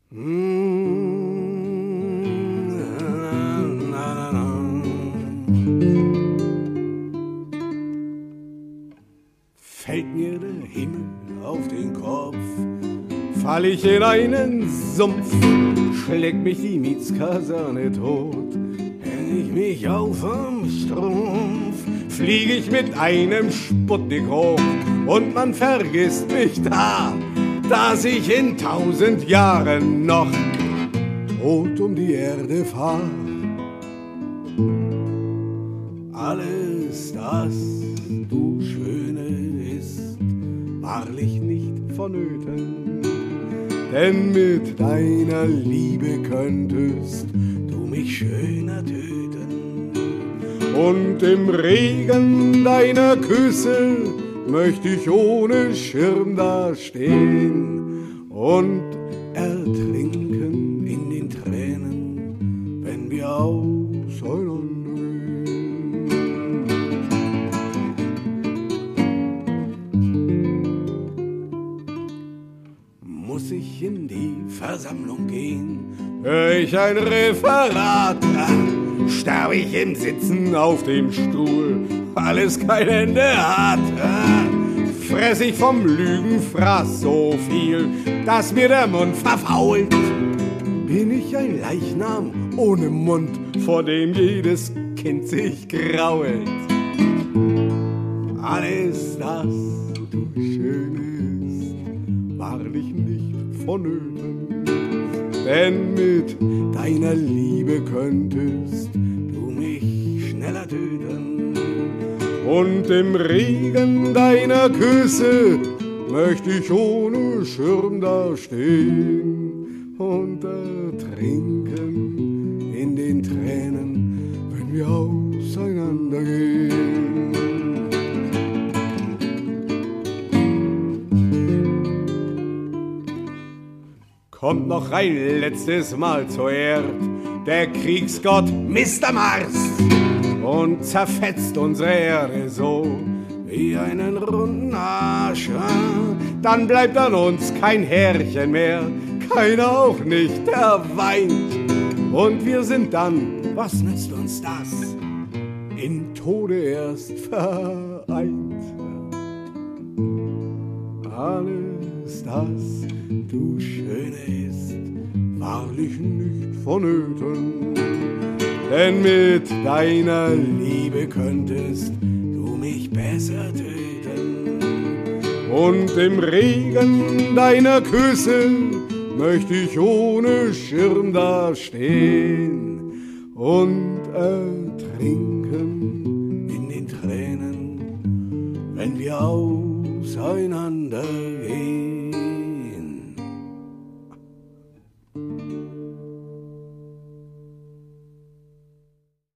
Fällt mir der Himmel auf den Kopf, fall ich in einen Sumpf, schlägt mich die Mietskaserne tot, häng ich mich auf am Strumpf, flieg ich mit einem Sputnik hoch und man vergisst mich da, dass ich in 1000 Jahren noch tot um die Erde fahr. Alles das, du Schöne, ist wahrlich nicht vonnöten, denn mit deiner Liebe könntest du mich schöner töten. Und im Regen deiner Küsse möcht ich ohne Schirm dastehen und ertrinken in den Tränen, wenn wir auseinandergehen. Muss ich in die Versammlung gehen, hör ich ein Referat, sterb ich im Sitzen auf dem Stuhl, weil es kein Ende hat. Fress ich vom Lügenfraß so viel, dass mir der Mund verfault. Bin ich ein Leichnam ohne Mund, vor dem jedes Kind sich grault. Alles das, du Schönes, wahrlich nicht vonnöten, denn mit deiner Liebe könntest du mich schneller töten. Und im Regen deiner Küsse möcht ich ohne Schirm dastehen und ertrinken in den Tränen, wenn wir auseinandergehen. Kommt noch ein letztes Mal zur Erd der Kriegsgott Mr. Mars und zerfetzt unsere Erde so wie einen runden Arsch. Dann bleibt an uns kein Härchen mehr, keiner auch nicht, der weint. Und wir sind dann, was nützt uns das, in Tode erst vereint. Alles das, du Schöne, ist wahrlich nicht vonnöten, denn mit deiner Liebe könntest du mich besser töten. Und im Regen deiner Küsse möcht ich ohne Schirm dastehen und ertrinken in den Tränen, wenn wir auseinandergehen.